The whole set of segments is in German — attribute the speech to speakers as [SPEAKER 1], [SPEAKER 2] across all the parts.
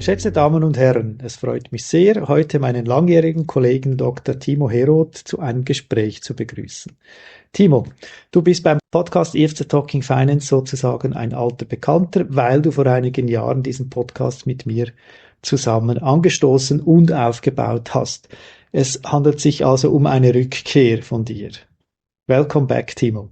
[SPEAKER 1] Geschätzte Damen und Herren, es freut mich sehr, heute meinen langjährigen Kollegen Dr. Timo Heroth zu einem Gespräch zu begrüßen. Timo, du bist beim Podcast EFZ Talking Finance sozusagen ein alter Bekannter, weil du vor einigen Jahren diesen Podcast mit mir zusammen angestoßen und aufgebaut hast. Es handelt sich also um eine Rückkehr von dir. Welcome back, Timo.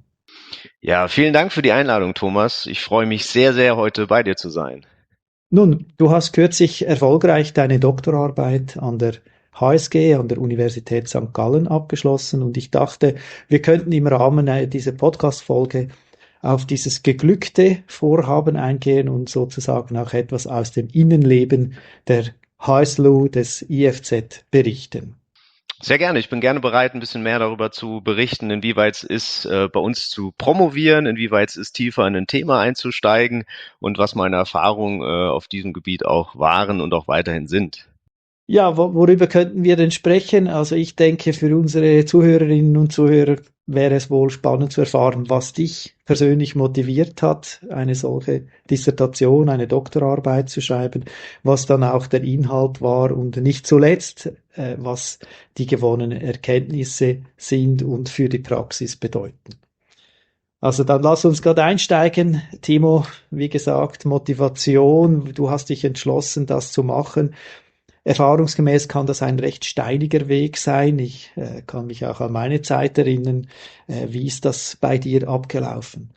[SPEAKER 2] Ja, vielen Dank für die Einladung, Thomas. Ich freue mich sehr, sehr, heute bei dir zu sein.
[SPEAKER 1] Nun, du hast kürzlich erfolgreich deine Doktorarbeit an der HSG, an der Universität St. Gallen abgeschlossen und ich dachte, wir könnten im Rahmen dieser Podcast-Folge auf dieses geglückte Vorhaben eingehen und sozusagen auch etwas aus dem Innenleben der HSLU des IFZ berichten.
[SPEAKER 2] Sehr gerne. Ich bin gerne bereit, ein bisschen mehr darüber zu berichten, inwieweit es ist, bei uns zu promovieren, inwieweit es ist, tiefer in ein Thema einzusteigen und was meine Erfahrungen auf diesem Gebiet auch waren und auch weiterhin sind.
[SPEAKER 1] Ja, worüber könnten wir denn sprechen? Also ich denke, für unsere Zuhörerinnen und Zuhörer wäre es wohl spannend zu erfahren, was dich persönlich motiviert hat, eine solche Dissertation, eine Doktorarbeit zu schreiben, was dann auch der Inhalt war und nicht zuletzt, was die gewonnenen Erkenntnisse sind und für die Praxis bedeuten. Also dann lass uns gerade einsteigen. Timo, wie gesagt, Motivation, du hast dich entschlossen, das zu machen. Erfahrungsgemäß kann das ein recht steiniger Weg sein. Ich kann mich auch an meine Zeit erinnern. Wie ist das bei dir abgelaufen?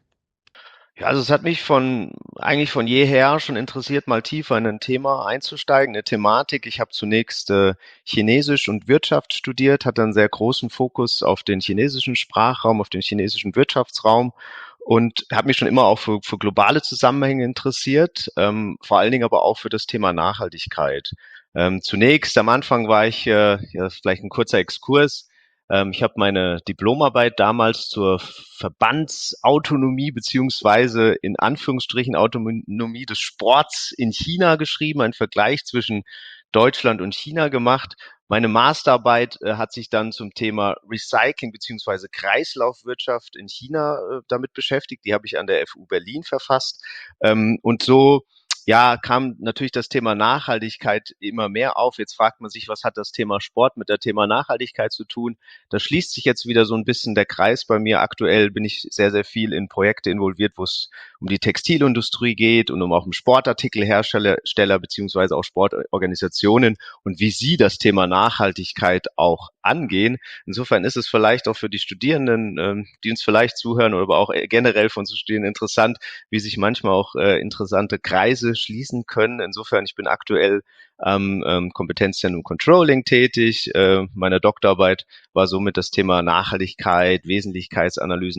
[SPEAKER 2] Ja, also es hat mich eigentlich von jeher schon interessiert, mal tiefer in ein Thema einzusteigen, eine Thematik. Ich habe zunächst Chinesisch und Wirtschaft studiert, hatte einen sehr großen Fokus auf den chinesischen Sprachraum, auf den chinesischen Wirtschaftsraum und habe mich schon immer auch für globale Zusammenhänge interessiert, vor allen Dingen aber auch für das Thema Nachhaltigkeit. Zunächst am Anfang war ich, ja, vielleicht ein kurzer Exkurs, ich habe meine Diplomarbeit damals zur Verbandsautonomie beziehungsweise in Anführungsstrichen Autonomie des Sports in China geschrieben, einen Vergleich zwischen Deutschland und China gemacht. Meine Masterarbeit hat sich dann zum Thema Recycling beziehungsweise Kreislaufwirtschaft in China damit beschäftigt. Die habe ich an der FU Berlin verfasst. Und so ja, kam natürlich das Thema Nachhaltigkeit immer mehr auf. Jetzt fragt man sich, was hat das Thema Sport mit der Thema Nachhaltigkeit zu tun? Da schließt sich jetzt wieder so ein bisschen der Kreis bei mir. Aktuell bin ich sehr, sehr viel in Projekte involviert, wo es um die Textilindustrie geht und um auch Sportartikelhersteller beziehungsweise auch Sportorganisationen und wie sie das Thema Nachhaltigkeit auch angehen. Insofern ist es vielleicht auch für die Studierenden, die uns vielleicht zuhören oder aber auch generell von Studierenden interessant, wie sich manchmal auch interessante Kreise schließen können. Insofern, ich bin aktuell am Kompetenzzentrum Controlling tätig. Meine Doktorarbeit war somit das Thema Nachhaltigkeit, Wesentlichkeitsanalysen,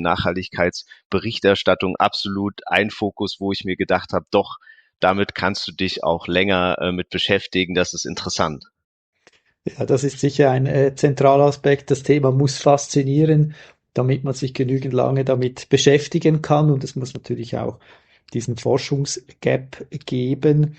[SPEAKER 2] Nachhaltigkeitsberichterstattung absolut ein Fokus, wo ich mir gedacht habe, doch, damit kannst du dich auch länger mit beschäftigen. Das ist interessant.
[SPEAKER 1] Ja, das ist sicher ein zentraler Aspekt. Das Thema muss faszinieren, damit man sich genügend lange damit beschäftigen kann. Und es muss natürlich auch diesen Forschungsgap geben.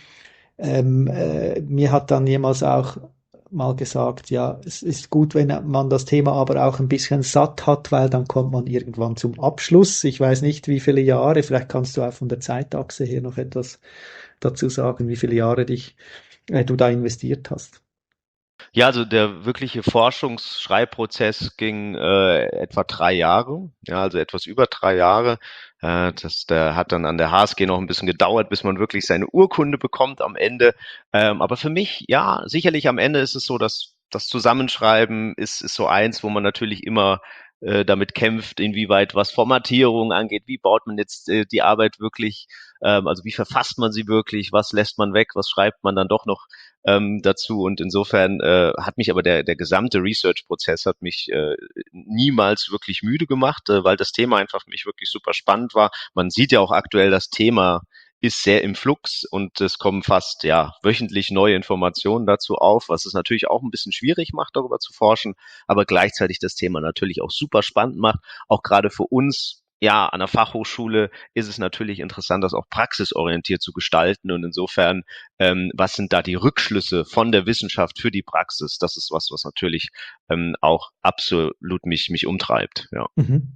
[SPEAKER 1] Mir hat dann jemals auch mal gesagt, ja, es ist gut, wenn man das Thema aber auch ein bisschen satt hat, weil dann kommt man irgendwann zum Abschluss. Ich weiß nicht, wie viele Jahre, vielleicht kannst du auch von der Zeitachse her noch etwas dazu sagen, wie viele Jahre du da investiert hast.
[SPEAKER 2] Ja, also der wirkliche Forschungsschreibprozess ging etwa 3 Jahre, ja, also etwas über 3 Jahre. Der hat dann an der HSG noch ein bisschen gedauert, bis man wirklich seine Urkunde bekommt am Ende. Aber für mich, ja, sicherlich am Ende ist es so, dass das Zusammenschreiben ist so eins, wo man natürlich immer damit kämpft, inwieweit was Formatierung angeht, wie baut man jetzt die Arbeit wirklich, also wie verfasst man sie wirklich, was lässt man weg, was schreibt man dann doch noch dazu. Und insofern hat mich aber der gesamte Research-Prozess hat mich niemals wirklich müde gemacht, weil das Thema einfach für mich wirklich super spannend war. Man sieht ja auch aktuell, das Thema ist sehr im Flux und es kommen fast ja wöchentlich neue Informationen dazu auf, was es natürlich auch ein bisschen schwierig macht, darüber zu forschen, aber gleichzeitig das Thema natürlich auch super spannend macht, auch gerade für uns. Ja, an der Fachhochschule ist es natürlich interessant, das auch praxisorientiert zu gestalten und insofern, was sind da die Rückschlüsse von der Wissenschaft für die Praxis? Das ist was natürlich auch absolut mich umtreibt. Ja.
[SPEAKER 1] Mhm.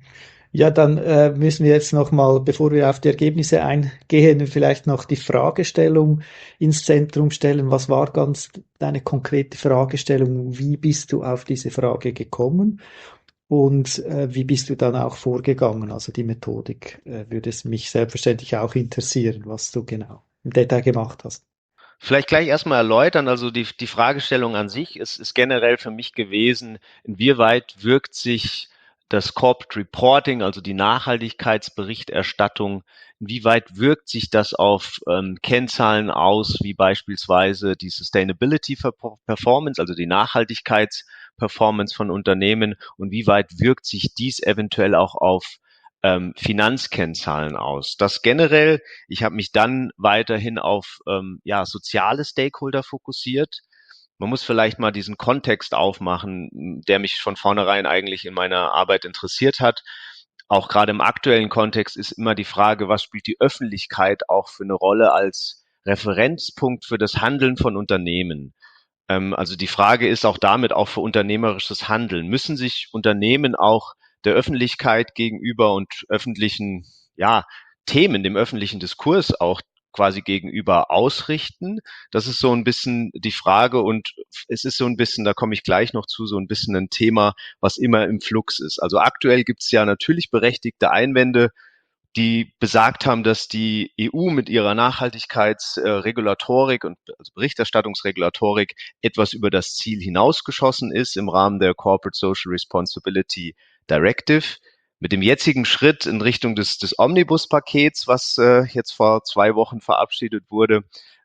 [SPEAKER 1] Ja, dann müssen wir jetzt noch mal, bevor wir auf die Ergebnisse eingehen, vielleicht noch die Fragestellung ins Zentrum stellen. Was war ganz deine konkrete Fragestellung? Wie bist du auf diese Frage gekommen? Und wie bist du dann auch vorgegangen? Also die Methodik würde es mich selbstverständlich auch interessieren, was du genau im Detail gemacht hast.
[SPEAKER 2] Vielleicht gleich erstmal erläutern, also die Fragestellung an sich ist generell für mich gewesen, inwieweit wirkt sich das Corporate Reporting, also die Nachhaltigkeitsberichterstattung, inwieweit wirkt sich das auf Kennzahlen aus, wie beispielsweise die Sustainability Performance, also die Nachhaltigkeitsperformance von Unternehmen, und wie weit wirkt sich dies eventuell auch auf Finanzkennzahlen aus. Das generell. Ich habe mich dann weiterhin auf ja, soziale Stakeholder fokussiert. Man muss vielleicht mal diesen Kontext aufmachen, der mich von vornherein eigentlich in meiner Arbeit interessiert hat. Auch gerade im aktuellen Kontext ist immer die Frage, was spielt die Öffentlichkeit auch für eine Rolle als Referenzpunkt für das Handeln von Unternehmen? Also die Frage ist auch damit auch für unternehmerisches Handeln. Müssen sich Unternehmen auch der Öffentlichkeit gegenüber und öffentlichen, ja, Themen, dem öffentlichen Diskurs auch quasi gegenüber ausrichten? Das ist so ein bisschen die Frage, und es ist so ein bisschen, da komme ich gleich noch zu, so ein bisschen ein Thema, was immer im Flux ist. Also aktuell gibt es ja natürlich berechtigte Einwände, die besagt haben, dass die EU mit ihrer Nachhaltigkeitsregulatorik und also Berichterstattungsregulatorik etwas über das Ziel hinausgeschossen ist im Rahmen der Corporate Social Responsibility Directive. Mit dem jetzigen Schritt in Richtung des Omnibus-Pakets, was jetzt vor 2 Wochen verabschiedet wurde,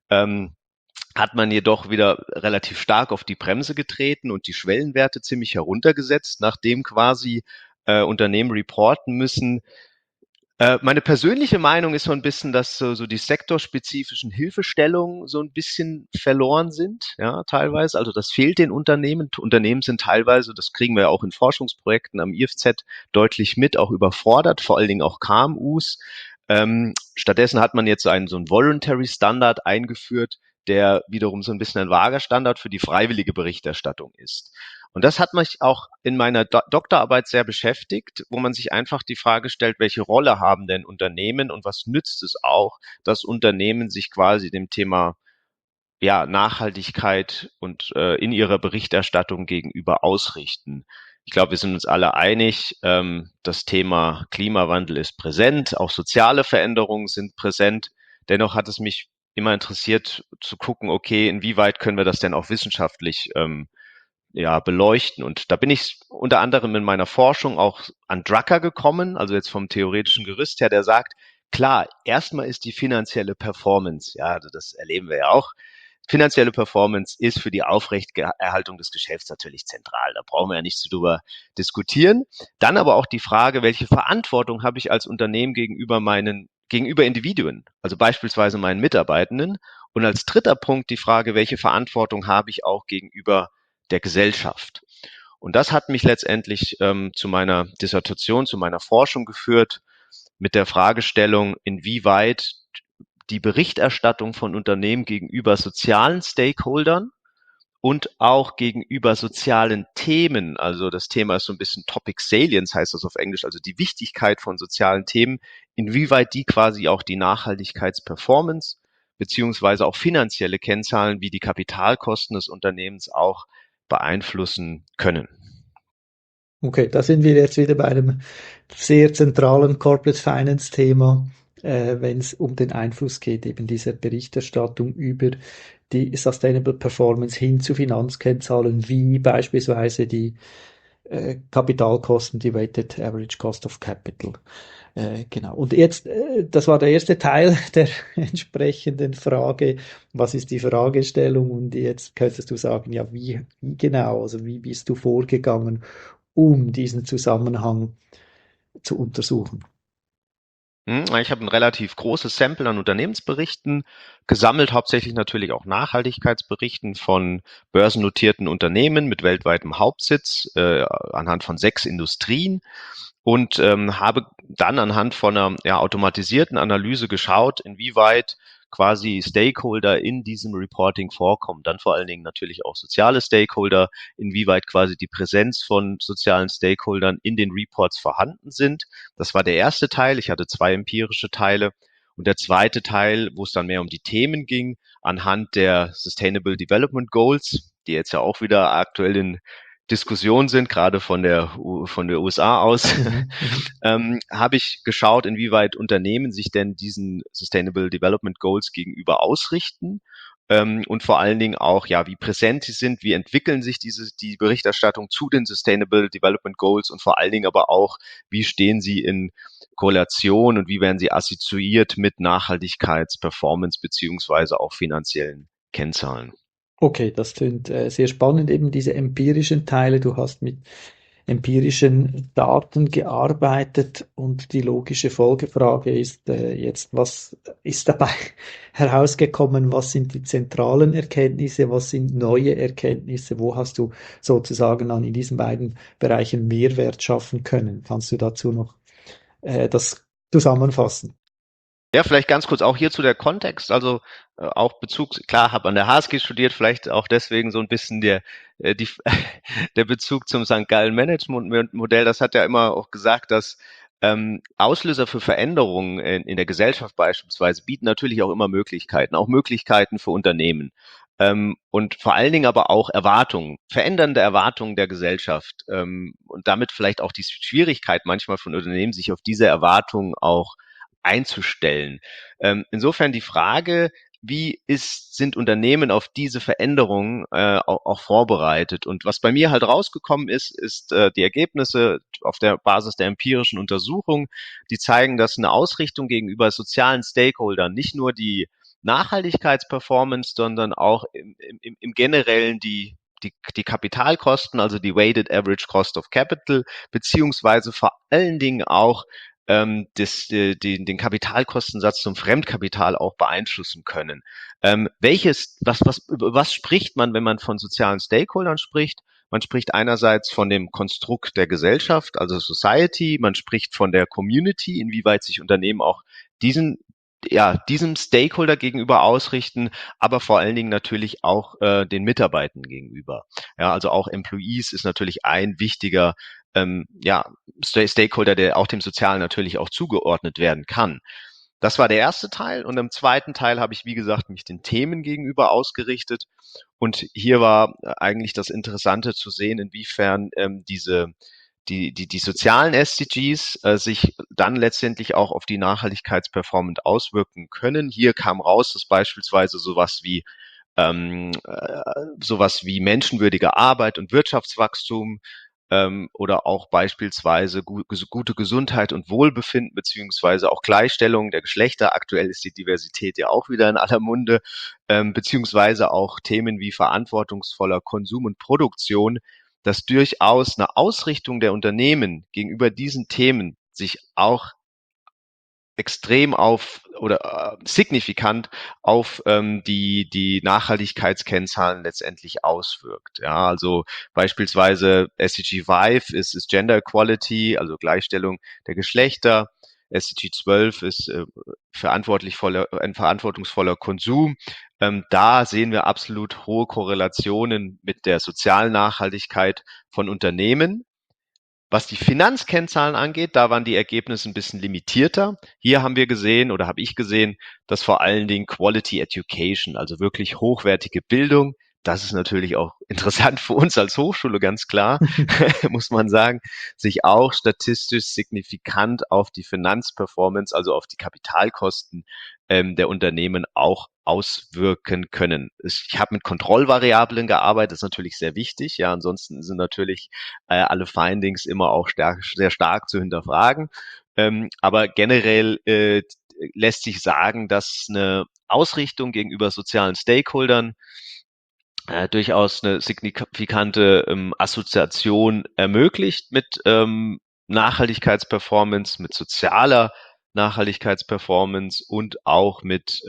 [SPEAKER 2] hat man jedoch wieder relativ stark auf die Bremse getreten und die Schwellenwerte ziemlich heruntergesetzt, nachdem quasi Unternehmen reporten müssen. Meine persönliche Meinung ist so ein bisschen, dass so die sektorspezifischen Hilfestellungen so ein bisschen verloren sind, ja, teilweise. Also das fehlt den Unternehmen. Unternehmen sind teilweise, das kriegen wir ja auch in Forschungsprojekten am IFZ deutlich mit, auch überfordert, vor allen Dingen auch KMUs. Stattdessen hat man jetzt so einen Voluntary Standard eingeführt, der wiederum so ein bisschen ein vager Standard für die freiwillige Berichterstattung ist. Und das hat mich auch in meiner Doktorarbeit sehr beschäftigt, wo man sich einfach die Frage stellt, welche Rolle haben denn Unternehmen und was nützt es auch, dass Unternehmen sich quasi dem Thema, ja, Nachhaltigkeit und in ihrer Berichterstattung gegenüber ausrichten. Ich glaube, wir sind uns alle einig, das Thema Klimawandel ist präsent, auch soziale Veränderungen sind präsent. Dennoch hat es mich immer interessiert zu gucken, okay, inwieweit können wir das denn auch wissenschaftlich ja, beleuchten. Und da bin ich unter anderem in meiner Forschung auch an Drucker gekommen, also jetzt vom theoretischen Gerüst her, der sagt, klar, erstmal ist die finanzielle Performance, ja, also das erleben wir ja auch, finanzielle Performance ist für die Aufrechterhaltung des Geschäfts natürlich zentral. Da brauchen wir ja nicht drüber diskutieren. Dann aber auch die Frage, welche Verantwortung habe ich als Unternehmen gegenüber Individuen, also beispielsweise meinen Mitarbeitenden. Und als dritter Punkt die Frage, welche Verantwortung habe ich auch gegenüber der Gesellschaft. Und das hat mich letztendlich zu meiner Dissertation, zu meiner Forschung geführt, mit der Fragestellung, inwieweit die Berichterstattung von Unternehmen gegenüber sozialen Stakeholdern und auch gegenüber sozialen Themen, also das Thema ist so ein bisschen Topic Salience, heißt das auf Englisch, also die Wichtigkeit von sozialen Themen, inwieweit die quasi auch die Nachhaltigkeitsperformance beziehungsweise auch finanzielle Kennzahlen wie die Kapitalkosten des Unternehmens auch beeinflussen können.
[SPEAKER 1] Okay, da sind wir jetzt wieder bei einem sehr zentralen Corporate Finance Thema, wenn es um den Einfluss geht, eben dieser Berichterstattung über die Sustainable Performance hin zu Finanzkennzahlen, wie beispielsweise die Kapitalkosten, die Weighted Average Cost of Capital. Genau. Und jetzt, das war der erste Teil der entsprechenden Frage. Was ist die Fragestellung? Und jetzt könntest du sagen, ja, wie genau, also wie bist du vorgegangen, um diesen Zusammenhang zu untersuchen?
[SPEAKER 2] Ich habe ein relativ großes Sample an Unternehmensberichten gesammelt, hauptsächlich natürlich auch Nachhaltigkeitsberichten von börsennotierten Unternehmen mit weltweitem Hauptsitz anhand von 6 Industrien und habe dann anhand von einer, ja, automatisierten Analyse geschaut, inwieweit quasi Stakeholder in diesem Reporting vorkommen. Dann vor allen Dingen natürlich auch soziale Stakeholder, inwieweit quasi die Präsenz von sozialen Stakeholdern in den Reports vorhanden sind. Das war der erste Teil. Ich hatte 2 empirische Teile. Und der zweite Teil, wo es dann mehr um die Themen ging, anhand der Sustainable Development Goals, die jetzt ja auch wieder aktuell in Diskussion sind, gerade von der USA aus, habe ich geschaut, inwieweit Unternehmen sich denn diesen Sustainable Development Goals gegenüber ausrichten. Und vor allen Dingen auch, ja, wie präsent sie sind, wie entwickeln sich die Berichterstattung zu den Sustainable Development Goals und vor allen Dingen aber auch, wie stehen sie in Korrelation und wie werden sie assoziiert mit Nachhaltigkeitsperformance beziehungsweise auch finanziellen Kennzahlen.
[SPEAKER 1] Okay, das klingt sehr spannend, eben diese empirischen Teile. Du hast mit empirischen Daten gearbeitet und die logische Folgefrage ist jetzt, was ist dabei herausgekommen? Was sind die zentralen Erkenntnisse? Was sind neue Erkenntnisse? Wo hast du sozusagen dann in diesen beiden Bereichen Mehrwert schaffen können? Kannst du dazu noch das zusammenfassen?
[SPEAKER 2] Ja, vielleicht ganz kurz auch hierzu der Kontext, also auch Bezug, klar, habe an der HSG studiert, vielleicht auch deswegen so ein bisschen der Bezug zum St. Gallen Management Modell, das hat ja immer auch gesagt, dass Auslöser für Veränderungen in der Gesellschaft beispielsweise bieten natürlich auch Möglichkeiten für Unternehmen. Und vor allen Dingen aber auch Erwartungen, verändernde Erwartungen der Gesellschaft und damit vielleicht auch die Schwierigkeit manchmal von Unternehmen, sich auf diese Erwartungen auch einzustellen. Insofern die Frage, sind Unternehmen auf diese Veränderungen auch vorbereitet? Und was bei mir halt rausgekommen ist die Ergebnisse auf der Basis der empirischen Untersuchung, die zeigen, dass eine Ausrichtung gegenüber sozialen Stakeholdern nicht nur die Nachhaltigkeitsperformance, sondern auch im Generellen die Kapitalkosten, also die Weighted Average Cost of Capital, beziehungsweise vor allen Dingen auch den Kapitalkostensatz zum Fremdkapital auch beeinflussen können. Was spricht man, wenn man von sozialen Stakeholdern spricht? Man spricht einerseits von dem Konstrukt der Gesellschaft, also Society, man spricht von der Community, inwieweit sich Unternehmen auch diesem Stakeholder gegenüber ausrichten, aber vor allen Dingen natürlich auch den Mitarbeitern gegenüber. Ja, also auch Employees ist natürlich ein wichtiger Stakeholder, der auch dem Sozialen natürlich auch zugeordnet werden kann. Das war der erste Teil und im zweiten Teil habe ich, wie gesagt, mich den Themen gegenüber ausgerichtet und hier war eigentlich das Interessante zu sehen, inwiefern die sozialen SDGs sich dann letztendlich auch auf die Nachhaltigkeitsperformance auswirken können. Hier kam raus, dass beispielsweise sowas wie menschenwürdige Arbeit und Wirtschaftswachstum oder auch beispielsweise gute Gesundheit und Wohlbefinden beziehungsweise auch Gleichstellung der Geschlechter. Aktuell ist die Diversität ja auch wieder in aller Munde, beziehungsweise auch Themen wie verantwortungsvoller Konsum und Produktion, dass durchaus eine Ausrichtung der Unternehmen gegenüber diesen Themen sich auch extrem signifikant auf die Nachhaltigkeitskennzahlen letztendlich auswirkt. Ja, also beispielsweise SDG 5 ist Gender Equality, also Gleichstellung der Geschlechter. SDG 12 ist ein verantwortungsvoller Konsum. Da sehen wir absolut hohe Korrelationen mit der sozialen Nachhaltigkeit von Unternehmen. Was die Finanzkennzahlen angeht, da waren die Ergebnisse ein bisschen limitierter. Hier haben wir gesehen oder habe ich gesehen, dass vor allen Dingen Quality Education, also wirklich hochwertige Bildung, das ist natürlich auch interessant für uns als Hochschule, ganz klar, muss man sagen, sich auch statistisch signifikant auf die Finanzperformance, also auf die Kapitalkosten der Unternehmen auch auswirken können. Ich habe mit Kontrollvariablen gearbeitet, das ist natürlich sehr wichtig. Ja, ansonsten sind natürlich alle Findings immer auch sehr stark zu hinterfragen. Aber generell lässt sich sagen, dass eine Ausrichtung gegenüber sozialen Stakeholdern durchaus eine signifikante Assoziation ermöglicht mit Nachhaltigkeitsperformance, mit sozialer Nachhaltigkeitsperformance und auch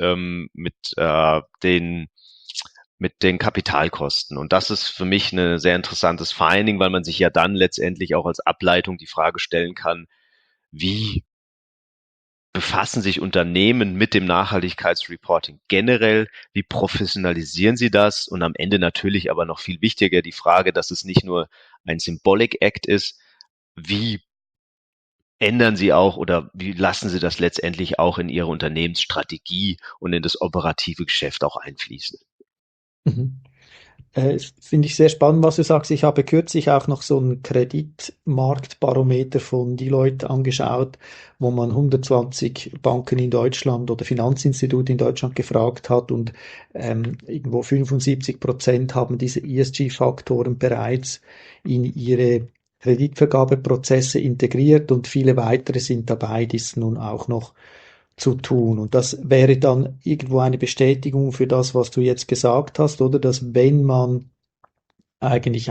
[SPEAKER 2] mit den Kapitalkosten. Und das ist für mich ein sehr interessantes Finding, weil man sich ja dann letztendlich auch als Ableitung die Frage stellen kann, wie befassen sich Unternehmen mit dem Nachhaltigkeitsreporting generell? Wie professionalisieren sie das? Und am Ende natürlich aber noch viel wichtiger die Frage, dass es nicht nur ein Symbolic Act ist. Wie ändern Sie auch oder wie lassen Sie das letztendlich auch in Ihre Unternehmensstrategie und in das operative Geschäft auch einfließen?
[SPEAKER 1] Mhm. Finde ich sehr spannend, was du sagst. Ich habe kürzlich auch noch so ein Kreditmarktbarometer von Deloitte angeschaut, wo man 120 Banken in Deutschland oder Finanzinstitute in Deutschland gefragt hat und irgendwo 75% haben diese ESG-Faktoren bereits in ihre Kreditvergabeprozesse integriert und viele weitere sind dabei, dies nun auch noch zu tun. Und das wäre dann irgendwo eine Bestätigung für das, was du jetzt gesagt hast, oder? Dass wenn man eigentlich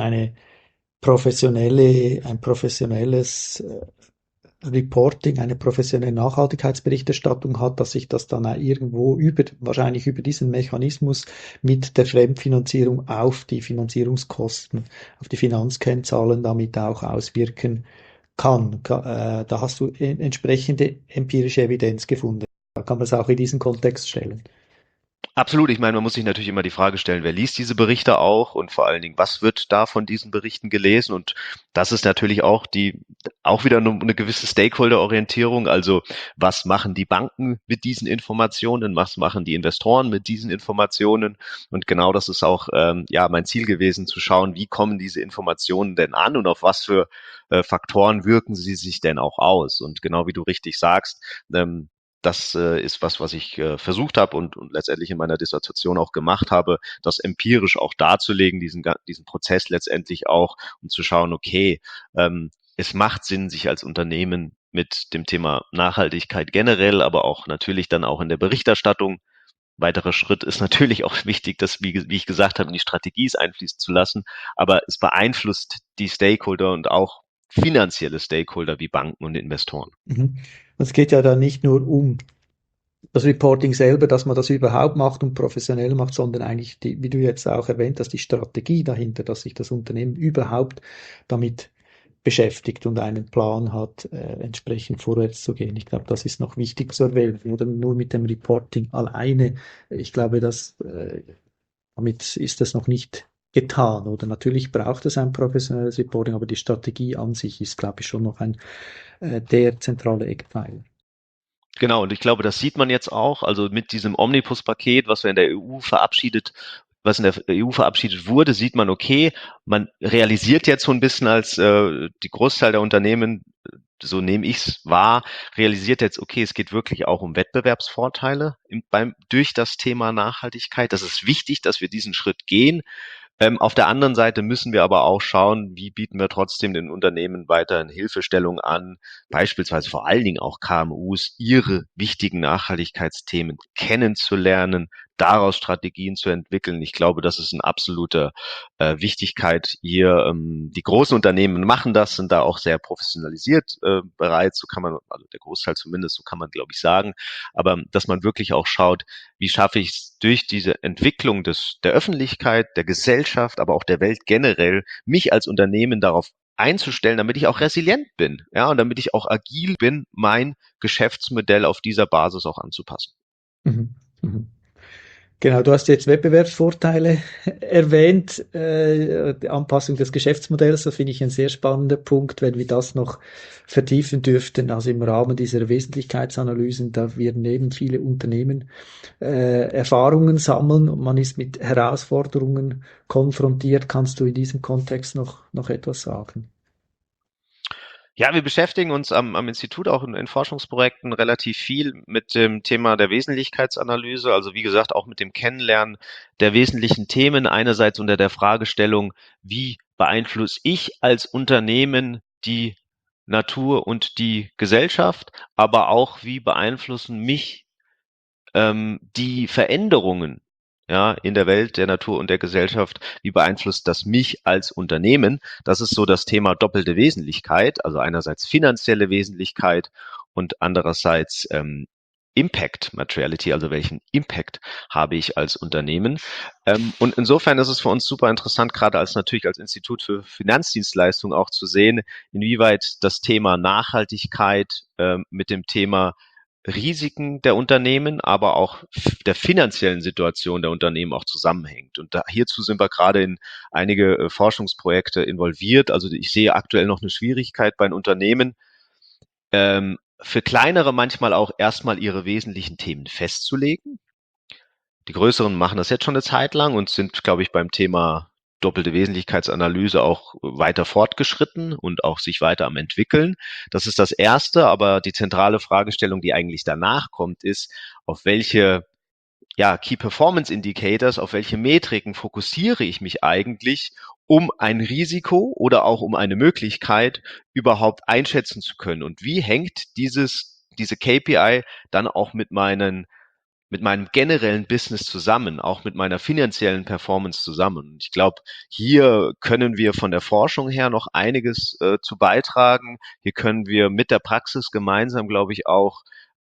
[SPEAKER 1] ein professionelles Reporting, eine professionelle Nachhaltigkeitsberichterstattung hat, dass sich das dann auch irgendwo wahrscheinlich über diesen Mechanismus mit der Fremdfinanzierung auf die Finanzierungskosten, auf die Finanzkennzahlen damit auch auswirken kann. Da hast du entsprechende empirische Evidenz gefunden. Da kann man es auch in diesen Kontext stellen.
[SPEAKER 2] Absolut. Ich meine, man muss sich natürlich immer die Frage stellen, wer liest diese Berichte auch und vor allen Dingen, was wird da von diesen Berichten gelesen? Und das ist natürlich auch wieder eine gewisse Stakeholder-Orientierung. Also, was machen die Banken mit diesen Informationen? Was machen die Investoren mit diesen Informationen? Und genau das ist auch, ja, mein Ziel gewesen, zu schauen, wie kommen diese Informationen denn an und auf was für Faktoren wirken sie sich denn auch aus? Und genau wie du richtig sagst, das ist was ich versucht habe und letztendlich in meiner Dissertation auch gemacht habe, das empirisch auch darzulegen, diesen Prozess letztendlich auch, um zu schauen, okay, es macht Sinn, sich als Unternehmen mit dem Thema Nachhaltigkeit generell, aber auch natürlich dann auch in der Berichterstattung. Weiterer Schritt ist natürlich auch wichtig, das, wie ich gesagt habe, in die Strategie einfließen zu lassen, aber es beeinflusst die Stakeholder und auch finanzielle Stakeholder wie Banken und Investoren.
[SPEAKER 1] Mhm. Es geht ja dann nicht nur um das Reporting selber, dass man das überhaupt macht und professionell macht, sondern eigentlich, wie du jetzt auch erwähnt hast, die Strategie dahinter, dass sich das Unternehmen überhaupt damit beschäftigt und einen Plan hat, entsprechend vorwärts zu gehen. Ich glaube, das ist noch wichtig zu erwähnen. Oder nur mit dem Reporting alleine. Ich glaube, damit ist das noch nicht getan. Oder natürlich braucht es ein professionelles Reporting, aber die Strategie an sich ist, glaube ich, schon noch der zentrale Eckpfeiler.
[SPEAKER 2] Genau, und ich glaube, das sieht man jetzt auch, also mit diesem Omnibus-Paket, was in der EU verabschiedet wurde, sieht man, okay, man realisiert jetzt so ein bisschen als die Großteil der Unternehmen, so nehme ich es wahr, realisiert jetzt, okay, es geht wirklich auch um Wettbewerbsvorteile durch das Thema Nachhaltigkeit. Das ist wichtig, dass wir diesen Schritt gehen. Auf der anderen Seite müssen wir aber auch schauen, wie bieten wir trotzdem den Unternehmen weiterhin Hilfestellung an, beispielsweise vor allen Dingen auch KMUs, ihre wichtigen Nachhaltigkeitsthemen kennenzulernen, daraus Strategien zu entwickeln. Ich glaube, das ist eine absolute Wichtigkeit hier. Die großen Unternehmen machen das, sind da auch sehr professionalisiert bereits, so kann man, also der Großteil zumindest, so kann man, glaube ich, sagen. Aber dass man wirklich auch schaut, wie schaffe ich es durch diese Entwicklung der Öffentlichkeit, der Gesellschaft, aber auch der Welt generell, mich als Unternehmen darauf einzustellen, damit ich auch resilient bin, ja, und damit ich auch agil bin, mein Geschäftsmodell auf dieser Basis auch anzupassen.
[SPEAKER 1] Mhm. Mhm. Genau, du hast jetzt Wettbewerbsvorteile erwähnt, die Anpassung des Geschäftsmodells, das finde ich ein sehr spannender Punkt, wenn wir das noch vertiefen dürften. Also im Rahmen dieser Wesentlichkeitsanalysen, da werden eben viele Unternehmen Erfahrungen sammeln und man ist mit Herausforderungen konfrontiert. Kannst du in diesem Kontext noch etwas sagen?
[SPEAKER 2] Ja, wir beschäftigen uns am Institut auch in Forschungsprojekten relativ viel mit dem Thema der Wesentlichkeitsanalyse, also wie gesagt auch mit dem Kennenlernen der wesentlichen Themen, einerseits unter der Fragestellung, wie beeinflusse ich als Unternehmen die Natur und die Gesellschaft, aber auch wie beeinflussen mich die Veränderungen, ja, in der Welt, der Natur und der Gesellschaft, wie beeinflusst das mich als Unternehmen? Das ist so das Thema doppelte Wesentlichkeit, also einerseits finanzielle Wesentlichkeit und andererseits Impact Materiality, also welchen Impact habe ich als Unternehmen? Und insofern ist es für uns super interessant, gerade natürlich als Institut für Finanzdienstleistungen auch zu sehen, inwieweit das Thema Nachhaltigkeit mit dem Thema Risiken der Unternehmen, aber auch der finanziellen Situation der Unternehmen auch zusammenhängt. Und hierzu sind wir gerade in einige Forschungsprojekte involviert. Also ich sehe aktuell noch eine Schwierigkeit bei den Unternehmen, für kleinere manchmal auch erstmal ihre wesentlichen Themen festzulegen. Die größeren machen das jetzt schon eine Zeit lang und sind, glaube ich, beim Thema doppelte Wesentlichkeitsanalyse auch weiter fortgeschritten und auch sich weiter am entwickeln. Das ist das Erste, aber die zentrale Fragestellung, die eigentlich danach kommt, ist, auf welche Key Performance Indicators, auf welche Metriken fokussiere ich mich eigentlich, um ein Risiko oder auch um eine Möglichkeit überhaupt einschätzen zu können? Und wie hängt diese KPI dann auch mit meinem generellen Business zusammen, auch mit meiner finanziellen Performance zusammen. Und ich glaube, hier können wir von der Forschung her noch einiges zu beitragen. Hier können wir mit der Praxis gemeinsam, glaube ich, auch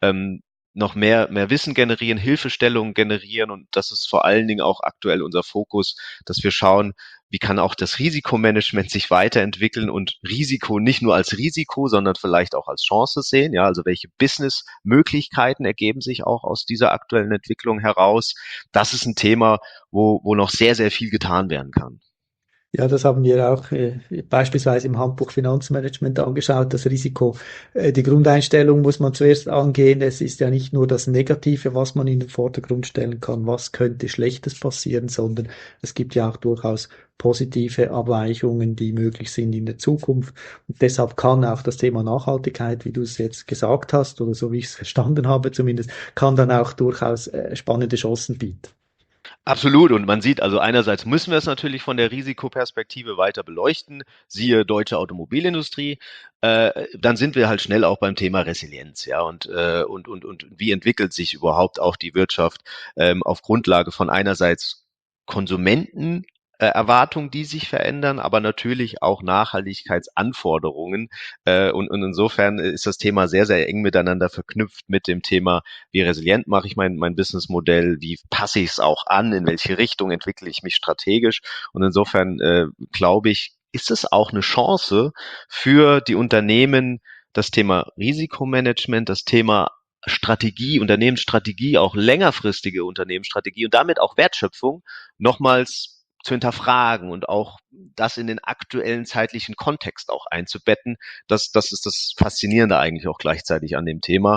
[SPEAKER 2] noch mehr Wissen generieren, Hilfestellungen generieren. Und das ist vor allen Dingen auch aktuell unser Fokus, dass wir schauen, wie kann auch das Risikomanagement sich weiterentwickeln und Risiko nicht nur als Risiko, sondern vielleicht auch als Chance sehen. Ja, also welche Businessmöglichkeiten ergeben sich auch aus dieser aktuellen Entwicklung heraus? Das ist ein Thema, wo noch sehr, sehr viel getan werden kann.
[SPEAKER 1] Ja, das haben wir auch beispielsweise im Handbuch Finanzmanagement angeschaut. Das Risiko, die Grundeinstellung muss man zuerst angehen. Es ist ja nicht nur das Negative, was man in den Vordergrund stellen kann, was könnte Schlechtes passieren, sondern es gibt ja auch durchaus positive Abweichungen, die möglich sind in der Zukunft. Und deshalb kann auch das Thema Nachhaltigkeit, wie du es jetzt gesagt hast, oder so wie ich es verstanden habe zumindest, kann dann auch durchaus spannende Chancen bieten.
[SPEAKER 2] Absolut. Und man sieht also einerseits müssen wir es natürlich von der Risikoperspektive weiter beleuchten, siehe deutsche Automobilindustrie. Dann sind wir halt schnell auch beim Thema Resilienz, ja, und wie entwickelt sich überhaupt auch die Wirtschaft auf Grundlage von einerseits Konsumenten Erwartungen, die sich verändern, aber natürlich auch Nachhaltigkeitsanforderungen. Und insofern ist das Thema sehr, sehr eng miteinander verknüpft mit dem Thema, wie resilient mache ich mein Businessmodell, wie passe ich es auch an, in welche Richtung entwickle ich mich strategisch. Und insofern glaube ich, ist es auch eine Chance für die Unternehmen, das Thema Risikomanagement, das Thema Strategie, Unternehmensstrategie, auch längerfristige Unternehmensstrategie und damit auch Wertschöpfung nochmals zu hinterfragen und auch das in den aktuellen zeitlichen Kontext auch einzubetten. Das ist das Faszinierende eigentlich auch gleichzeitig an dem Thema.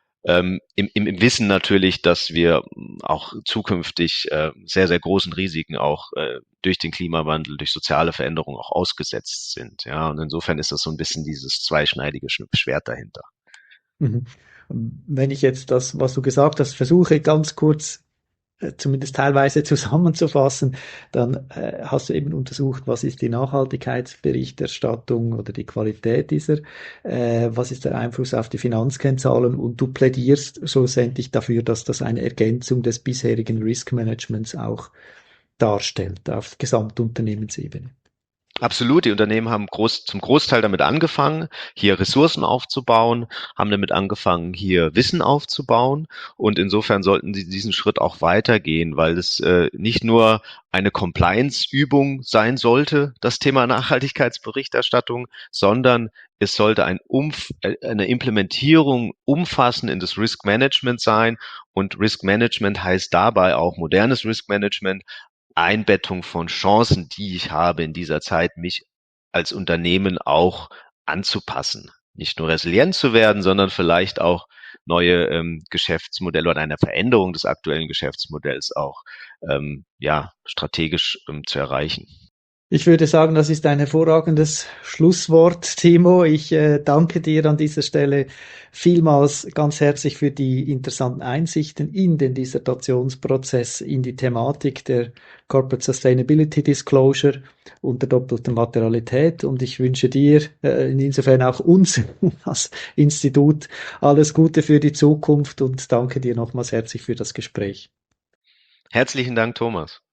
[SPEAKER 2] Im Wissen natürlich, dass wir auch zukünftig sehr, sehr großen Risiken auch durch den Klimawandel, durch soziale Veränderungen auch ausgesetzt sind. Ja, und insofern ist das so ein bisschen dieses zweischneidige Schwert dahinter.
[SPEAKER 1] Mhm. Wenn ich jetzt das, was du gesagt hast, versuche ganz kurz zumindest teilweise zusammenzufassen, dann hast du eben untersucht, was ist die Nachhaltigkeitsberichterstattung oder die Qualität dieser, was ist der Einfluss auf die Finanzkennzahlen und du plädierst schlussendlich dafür, dass das eine Ergänzung des bisherigen Risk Managements auch darstellt auf Gesamtunternehmensebene.
[SPEAKER 2] Absolut, die Unternehmen haben zum Großteil damit angefangen, hier Ressourcen aufzubauen, haben damit angefangen, hier Wissen aufzubauen und insofern sollten sie diesen Schritt auch weitergehen, weil es nicht nur eine Compliance-Übung sein sollte, das Thema Nachhaltigkeitsberichterstattung, sondern es sollte eine Implementierung umfassen in das Risk Management sein und Risk Management heißt dabei auch modernes Risk Management, Einbettung von Chancen, die ich habe in dieser Zeit, mich als Unternehmen auch anzupassen. Nicht nur resilient zu werden, sondern vielleicht auch neue Geschäftsmodelle oder eine Veränderung des aktuellen Geschäftsmodells auch strategisch zu erreichen.
[SPEAKER 1] Ich würde sagen, das ist ein hervorragendes Schlusswort, Timo. Ich danke dir an dieser Stelle vielmals ganz herzlich für die interessanten Einsichten in den Dissertationsprozess, in die Thematik der Corporate Sustainability Disclosure und der doppelten Materialität. Und ich wünsche dir insofern auch uns als Institut alles Gute für die Zukunft und danke dir nochmals herzlich für das Gespräch.
[SPEAKER 2] Herzlichen Dank, Thomas.